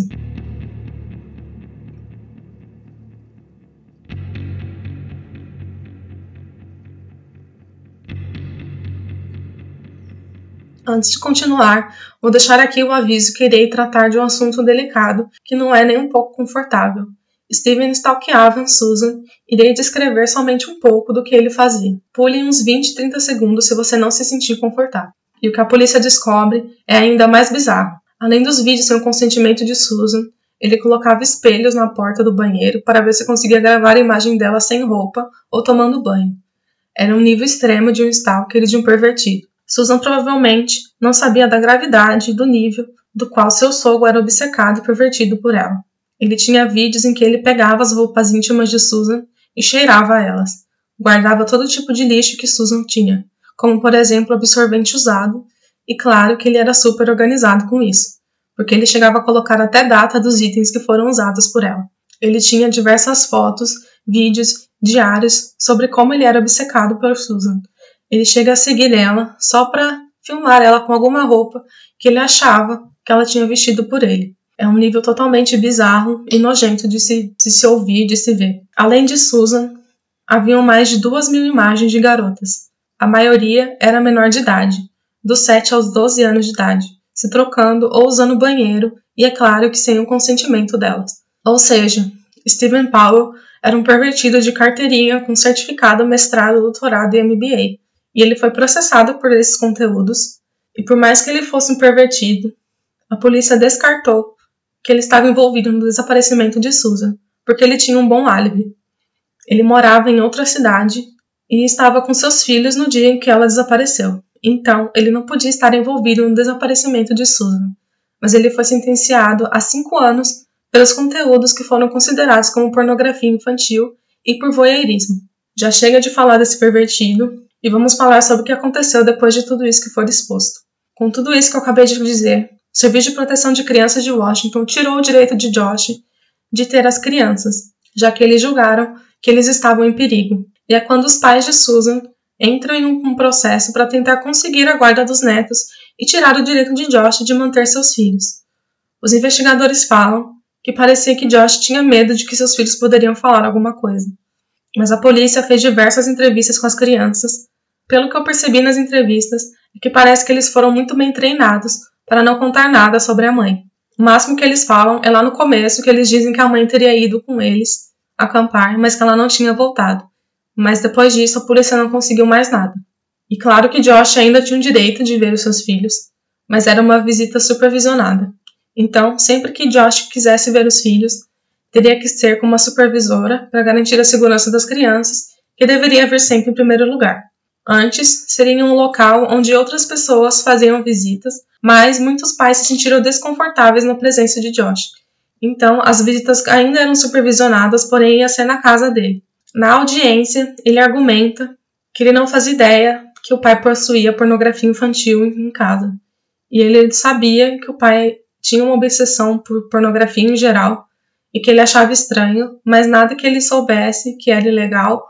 Antes de continuar, vou deixar aqui o aviso que irei tratar de um assunto delicado que não é nem um pouco confortável. Steven stalkeava Susan e irei descrever somente um pouco do que ele fazia. Pule uns vinte, trinta segundos se você não se sentir confortável. E o que a polícia descobre é ainda mais bizarro. Além dos vídeos sem o consentimento de Susan, ele colocava espelhos na porta do banheiro para ver se conseguia gravar a imagem dela sem roupa ou tomando banho. Era um nível extremo de um stalker e de um pervertido. Susan provavelmente não sabia da gravidade do nível do qual seu sogro era obcecado e pervertido por ela. Ele tinha vídeos em que ele pegava as roupas íntimas de Susan e cheirava elas. Guardava todo tipo de lixo que Susan tinha, como por exemplo absorvente usado, e claro que ele era super organizado com isso, porque ele chegava a colocar até data dos itens que foram usados por ela. Ele tinha diversas fotos, vídeos, diários sobre como ele era obcecado por Susan. Ele chega a seguir ela só para filmar ela com alguma roupa que ele achava que ela tinha vestido por ele. É um nível totalmente bizarro e nojento de se, de se ouvir e de se ver. Além de Susan, haviam mais de duas mil imagens de garotas. A maioria era menor de idade, dos sete aos doze anos de idade, se trocando ou usando banheiro, e é claro que sem o consentimento delas. Ou seja, Steven Powell era um pervertido de carteirinha com certificado, mestrado, doutorado e M B A. E ele foi processado por esses conteúdos, e por mais que ele fosse um pervertido, a polícia descartou que ele estava envolvido no desaparecimento de Susan, porque ele tinha um bom álibi. Ele morava em outra cidade e estava com seus filhos no dia em que ela desapareceu. Então, ele não podia estar envolvido no desaparecimento de Susan, mas ele foi sentenciado a cinco anos pelos conteúdos que foram considerados como pornografia infantil e por voyeurismo. Já chega de falar desse pervertido, e vamos falar sobre o que aconteceu depois de tudo isso que foi exposto. Com tudo isso que eu acabei de dizer, o Serviço de Proteção de Crianças de Washington tirou o direito de Josh de ter as crianças, já que eles julgaram que eles estavam em perigo. E é quando os pais de Susan entram em um processo para tentar conseguir a guarda dos netos e tirar o direito de Josh de manter seus filhos. Os investigadores falam que parecia que Josh tinha medo de que seus filhos poderiam falar alguma coisa. Mas a polícia fez diversas entrevistas com as crianças. Pelo que eu percebi nas entrevistas, é que parece que eles foram muito bem treinados para não contar nada sobre a mãe. O máximo que eles falam é lá no começo que eles dizem que a mãe teria ido com eles acampar, mas que ela não tinha voltado. Mas depois disso a polícia não conseguiu mais nada. E claro que Josh ainda tinha o direito de ver os seus filhos, mas era uma visita supervisionada. Então, sempre que Josh quisesse ver os filhos, teria que ser com uma supervisora para garantir a segurança das crianças, que deveria vir sempre em primeiro lugar. Antes, seria em um local onde outras pessoas faziam visitas, mas muitos pais se sentiram desconfortáveis na presença de Josh. Então, as visitas ainda eram supervisionadas, porém ia ser na casa dele. Na audiência, ele argumenta que ele não fazia ideia que o pai possuía pornografia infantil em casa. E ele sabia que o pai tinha uma obsessão por pornografia em geral, e que ele achava estranho, mas nada que ele soubesse que era ilegal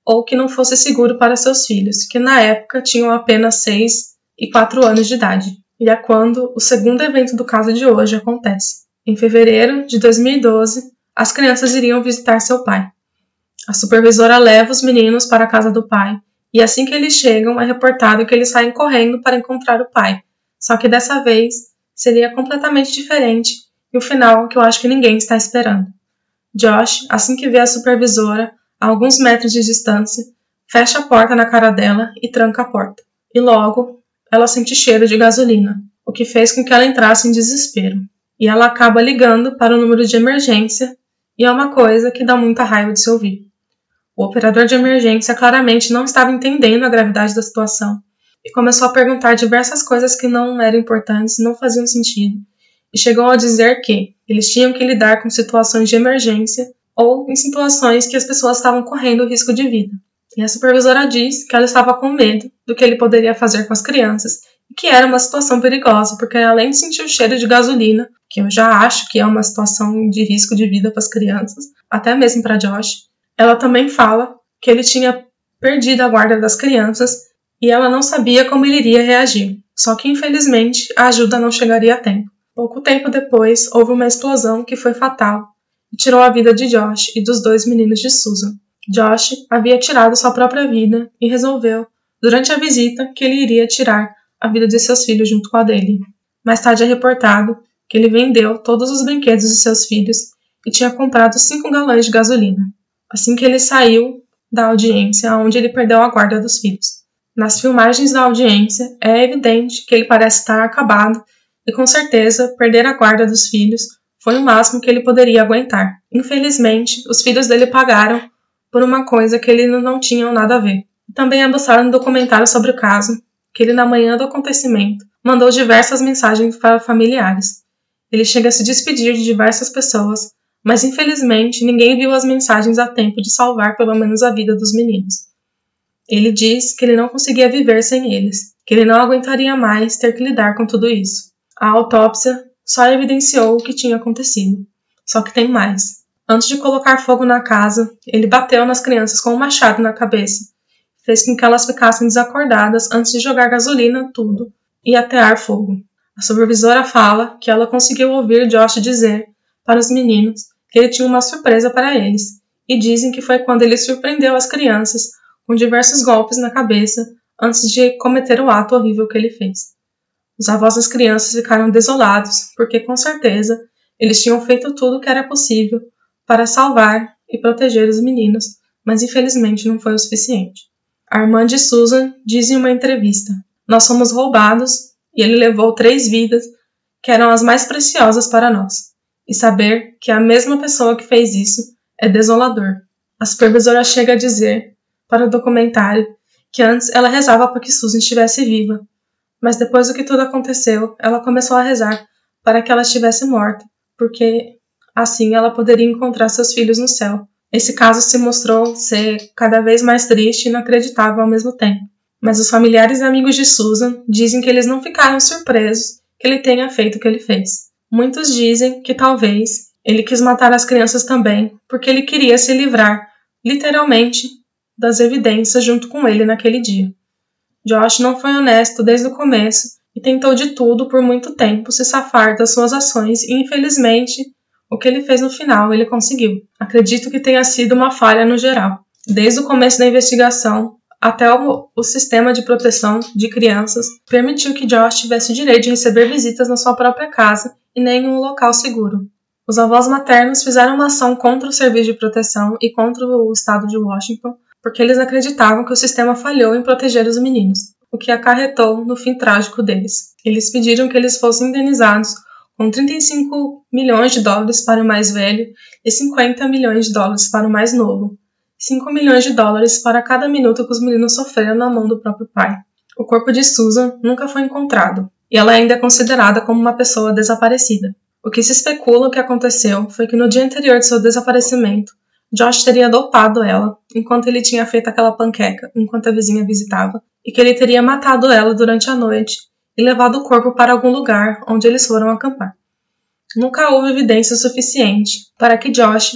ou que não fosse seguro para seus filhos, que na época tinham apenas seis e quatro anos de idade. E é quando o segundo evento do caso de hoje acontece. Em fevereiro de dois mil e doze, as crianças iriam visitar seu pai. A supervisora leva os meninos para a casa do pai, e assim que eles chegam, é reportado que eles saem correndo para encontrar o pai. Só que dessa vez seria completamente diferente, e o final que eu acho que ninguém está esperando. Josh, assim que vê a supervisora, a alguns metros de distância, fecha a porta na cara dela e tranca a porta. E logo, ela sente cheiro de gasolina, o que fez com que ela entrasse em desespero. E ela acaba ligando para o número de emergência, e é uma coisa que dá muita raiva de se ouvir. O operador de emergência claramente não estava entendendo a gravidade da situação e começou a perguntar diversas coisas que não eram importantes e não faziam sentido, e chegou a dizer que eles tinham que lidar com situações de emergência ou em situações que as pessoas estavam correndo risco de vida. E a supervisora diz que ela estava com medo do que ele poderia fazer com as crianças e que era uma situação perigosa, porque além de sentir o cheiro de gasolina, que eu já acho que é uma situação de risco de vida para as crianças, até mesmo para Josh, ela também fala que ele tinha perdido a guarda das crianças e ela não sabia como ele iria reagir, só que infelizmente a ajuda não chegaria a tempo. Pouco tempo depois, houve uma explosão que foi fatal e tirou a vida de Josh e dos dois meninos de Susan. Josh havia tirado sua própria vida e resolveu, durante a visita, que ele iria tirar a vida de seus filhos junto com a dele. Mais tarde é reportado que ele vendeu todos os brinquedos de seus filhos e tinha comprado cinco galões de gasolina, assim que ele saiu da audiência onde ele perdeu a guarda dos filhos. Nas filmagens da audiência, é evidente que ele parece estar acabado e, com certeza, perder a guarda dos filhos foi o máximo que ele poderia aguentar. Infelizmente, os filhos dele pagaram por uma coisa que eles não tinham nada a ver. Também é mostrado no documentário sobre o caso que ele, na manhã do acontecimento, mandou diversas mensagens para familiares. Ele chega a se despedir de diversas pessoas, mas infelizmente ninguém viu as mensagens a tempo de salvar pelo menos a vida dos meninos. Ele diz que ele não conseguia viver sem eles, que ele não aguentaria mais ter que lidar com tudo isso. A autópsia só evidenciou o que tinha acontecido. Só que tem mais. Antes de colocar fogo na casa, ele bateu nas crianças com um machado na cabeça, fez com que elas ficassem desacordadas antes de jogar gasolina, tudo, e atear fogo. A supervisora fala que ela conseguiu ouvir Josh dizer para os meninos que ele tinha uma surpresa para eles, e dizem que foi quando ele surpreendeu as crianças com diversos golpes na cabeça antes de cometer o ato horrível que ele fez. Os avós das crianças ficaram desolados, porque com certeza eles tinham feito tudo o que era possível para salvar e proteger os meninos, mas infelizmente não foi o suficiente. A irmã de Susan diz em uma entrevista: "Nós fomos roubados e ele levou três vidas que eram as mais preciosas para nós. E saber que a mesma pessoa que fez isso é desolador." A supervisora chega a dizer para o documentário que antes ela rezava para que Susan estivesse viva, mas depois do que tudo aconteceu, ela começou a rezar para que ela estivesse morta, porque assim ela poderia encontrar seus filhos no céu. Esse caso se mostrou ser cada vez mais triste e inacreditável ao mesmo tempo, mas os familiares e amigos de Susan dizem que eles não ficaram surpresos que ele tenha feito o que ele fez. Muitos dizem que talvez ele quis matar as crianças também, porque ele queria se livrar, literalmente, das evidências junto com ele naquele dia. Josh não foi honesto desde o começo e tentou de tudo por muito tempo se safar das suas ações e, infelizmente, o que ele fez no final ele conseguiu. Acredito que tenha sido uma falha no geral. Desde o começo da investigação até o, o sistema de proteção de crianças permitiu que Josh tivesse o direito de receber visitas na sua própria casa e nem em um local seguro. Os avós maternos fizeram uma ação contra o Serviço de Proteção e contra o estado de Washington porque eles acreditavam que o sistema falhou em proteger os meninos, o que acarretou no fim trágico deles. Eles pediram que eles fossem indenizados com trinta e cinco milhões de dólares para o mais velho e cinquenta milhões de dólares para o mais novo, cinco milhões de dólares para cada minuto que os meninos sofreram na mão do próprio pai. O corpo de Susan nunca foi encontrado, e ela ainda é considerada como uma pessoa desaparecida. O que se especula que aconteceu foi que no dia anterior de seu desaparecimento, Josh teria dopado ela, enquanto ele tinha feito aquela panqueca, enquanto a vizinha visitava, e que ele teria matado ela durante a noite e levado o corpo para algum lugar onde eles foram acampar. Nunca houve evidência suficiente para que Josh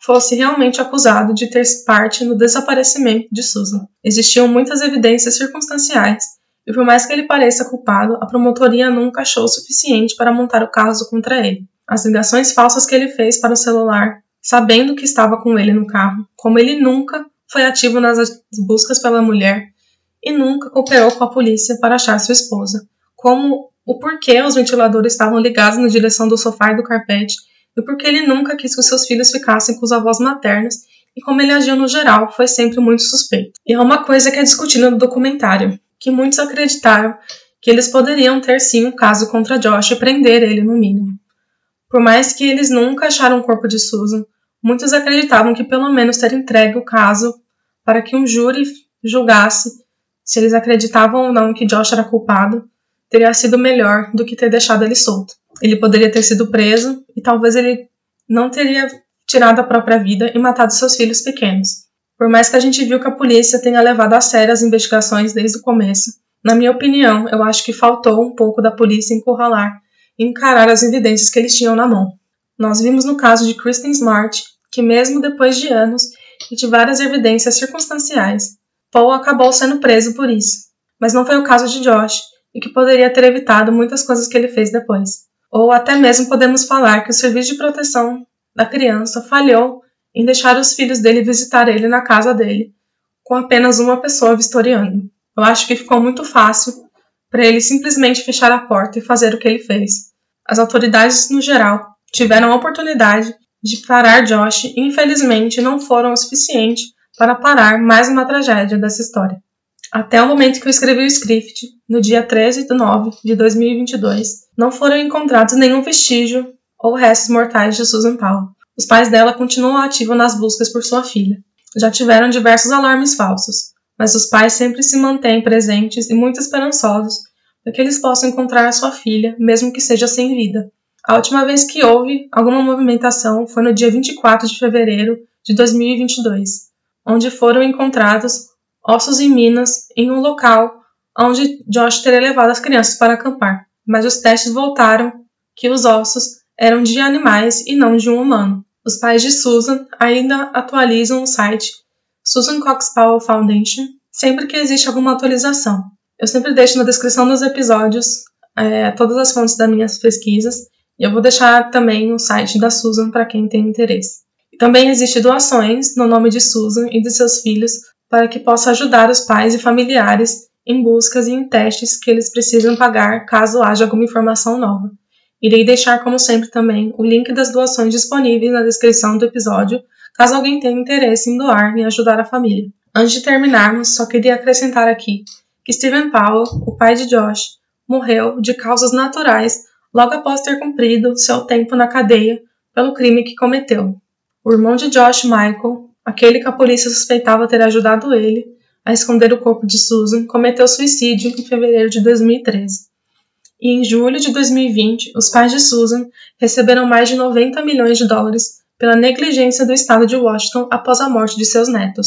fosse realmente acusado de ter parte no desaparecimento de Susan. Existiam muitas evidências circunstanciais, e por mais que ele pareça culpado, a promotoria nunca achou o suficiente para montar o caso contra ele. As ligações falsas que ele fez para o celular, sabendo que estava com ele no carro, como ele nunca foi ativo nas buscas pela mulher e nunca cooperou com a polícia para achar sua esposa, como o porquê os ventiladores estavam ligados na direção do sofá e do carpete, e porque ele nunca quis que os seus filhos ficassem com os avós maternos, e como ele agiu no geral foi sempre muito suspeito. E é uma coisa que é discutida no documentário, que muitos acreditaram que eles poderiam ter sim um caso contra Josh e prender ele no mínimo. Por mais que eles nunca acharam o corpo de Susan, muitos acreditavam que pelo menos ter entregue o caso para que um júri julgasse se eles acreditavam ou não que Josh era culpado, teria sido melhor do que ter deixado ele solto. Ele poderia ter sido preso e talvez ele não teria tirado a própria vida e matado seus filhos pequenos. Por mais que a gente viu que a polícia tenha levado a sério as investigações desde o começo, na minha opinião, eu acho que faltou um pouco da polícia encurralar e encarar as evidências que eles tinham na mão. Nós vimos no caso de Kristen Smart que mesmo depois de anos e de várias evidências circunstanciais, Paul acabou sendo preso por isso. Mas não foi o caso de Josh, e que poderia ter evitado muitas coisas que ele fez depois. Ou até mesmo podemos falar que o serviço de proteção da criança falhou em deixar os filhos dele visitar ele na casa dele, com apenas uma pessoa vistoriando. Eu acho que ficou muito fácil para ele simplesmente fechar a porta e fazer o que ele fez. As autoridades, no geral, tiveram a oportunidade de parar Josh e, infelizmente, não foram o suficiente para parar mais uma tragédia dessa história. Até o momento que eu escrevi o script, no dia treze de nove de dois mil e vinte e dois, não foram encontrados nenhum vestígio ou restos mortais de Susan Powell. Os pais dela continuam ativos nas buscas por sua filha. Já tiveram diversos alarmes falsos, mas os pais sempre se mantêm presentes e muito esperançosos para que eles possam encontrar a sua filha, mesmo que seja sem vida. A última vez que houve alguma movimentação foi no dia vinte e quatro de fevereiro de dois mil e vinte e dois, onde foram encontrados ossos em minas em um local onde Josh teria levado as crianças para acampar, mas os testes voltaram que os ossos eram de animais e não de um humano. Os pais de Susan ainda atualizam o site Susan Cox Powell Foundation sempre que existe alguma atualização. Eu sempre deixo na descrição dos episódios é, todas as fontes das minhas pesquisas e eu vou deixar também o site da Susan para quem tem interesse. E também existem doações no nome de Susan e de seus filhos para que possa ajudar os pais e familiares em buscas e em testes que eles precisam pagar caso haja alguma informação nova. Irei deixar, como sempre, também o link das doações disponíveis na descrição do episódio, caso alguém tenha interesse em doar e ajudar a família. Antes de terminarmos, só queria acrescentar aqui que Steven Powell, o pai de Josh, morreu de causas naturais logo após ter cumprido seu tempo na cadeia pelo crime que cometeu. O irmão de Josh, Michael, aquele que a polícia suspeitava ter ajudado ele a esconder o corpo de Susan, cometeu suicídio em fevereiro de dois mil e treze. E em julho de dois mil e vinte, os pais de Susan receberam mais de noventa milhões de dólares pela negligência do estado de Washington após a morte de seus netos.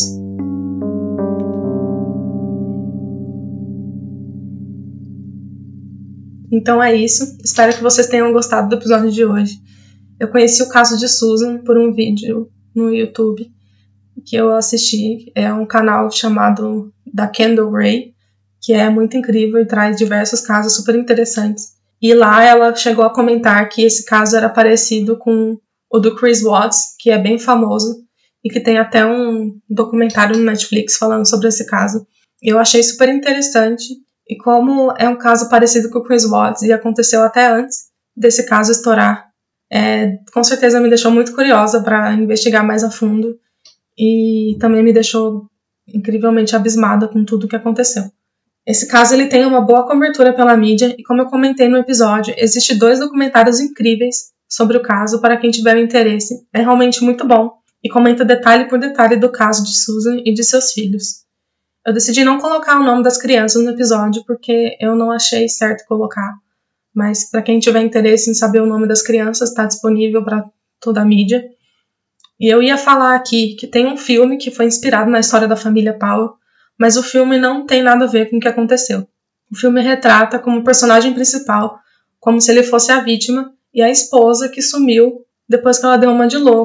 Então é isso, espero que vocês tenham gostado do episódio de hoje. Eu conheci o caso de Susan por um vídeo no YouTube que eu assisti, é um canal chamado da Kendall Ray, que é muito incrível e traz diversos casos super interessantes. E lá ela chegou a comentar que esse caso era parecido com o do Chris Watts, que é bem famoso e que tem até um documentário no Netflix falando sobre esse caso. Eu achei super interessante e como é um caso parecido com o Chris Watts e aconteceu até antes desse caso estourar, é, com certeza me deixou muito curiosa para investigar mais a fundo e também me deixou incrivelmente abismada com tudo o que aconteceu. Esse caso ele tem uma boa cobertura pela mídia e, como eu comentei no episódio, existem dois documentários incríveis sobre o caso para quem tiver interesse. É realmente muito bom e comenta detalhe por detalhe do caso de Susan e de seus filhos. Eu decidi não colocar o nome das crianças no episódio porque eu não achei certo colocar, mas para quem tiver interesse em saber o nome das crianças, está disponível para toda a mídia. E eu ia falar aqui que tem um filme que foi inspirado na história da família Powell, mas o filme não tem nada a ver com o que aconteceu. O filme retrata como personagem principal, como se ele fosse a vítima e a esposa que sumiu depois que ela deu uma de louca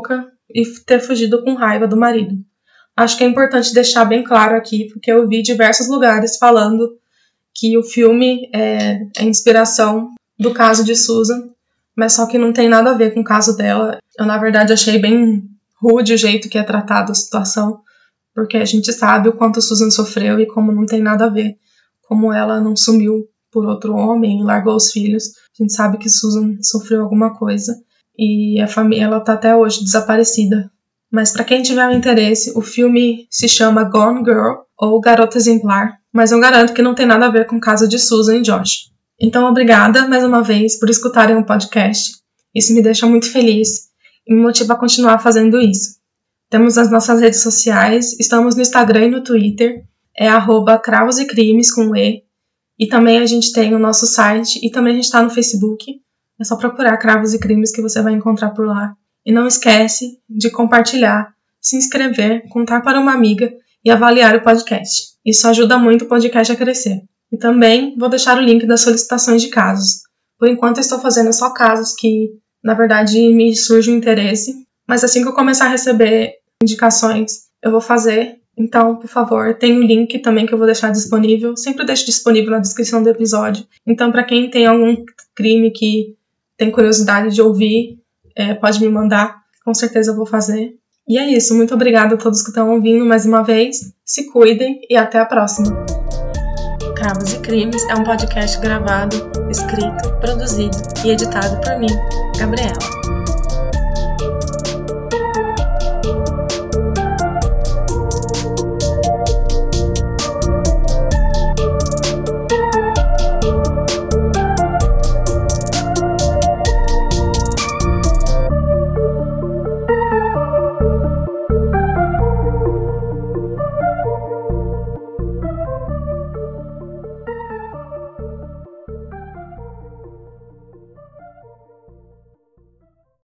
e ter fugido com raiva do marido. Acho que é importante deixar bem claro aqui, porque eu vi diversos lugares falando que o filme é, é inspiração do caso de Susan, mas só que não tem nada a ver com o caso dela. Eu, na verdade, achei bem rude o jeito que é tratada a situação, porque a gente sabe o quanto Susan sofreu e como não tem nada a ver, como ela não sumiu por outro homem e largou os filhos. A gente sabe que Susan sofreu alguma coisa e a família, ela tá até hoje desaparecida. Mas para quem tiver interesse, o filme se chama Gone Girl ou Garota Exemplar, mas eu garanto que não tem nada a ver com o caso de Susan e Josh. Então, obrigada mais uma vez por escutarem o podcast. Isso me deixa muito feliz e me motiva a continuar fazendo isso. Temos as nossas redes sociais, estamos no Instagram e no Twitter, é arroba cravos e crimes com E, e também a gente tem o nosso site e também a gente está no Facebook, é só procurar Cravos e Crimes que você vai encontrar por lá. E não esquece de compartilhar, se inscrever, contar para uma amiga e avaliar o podcast. Isso ajuda muito o podcast a crescer. E também vou deixar o link das solicitações de casos. Por enquanto eu estou fazendo só casos que, na verdade, me surge um interesse, mas assim que eu começar a receber indicações, eu vou fazer. Então, por favor, tem o link também que eu vou deixar disponível. Sempre deixo disponível na descrição do episódio. Então, para quem tem algum crime que tem curiosidade de ouvir, é, pode me mandar. Com certeza eu vou fazer. E é isso. Muito obrigada a todos que estão ouvindo mais uma vez. Se cuidem e até a próxima. Cravos e Crimes é um podcast gravado, escrito, produzido e editado por mim, Gabriela.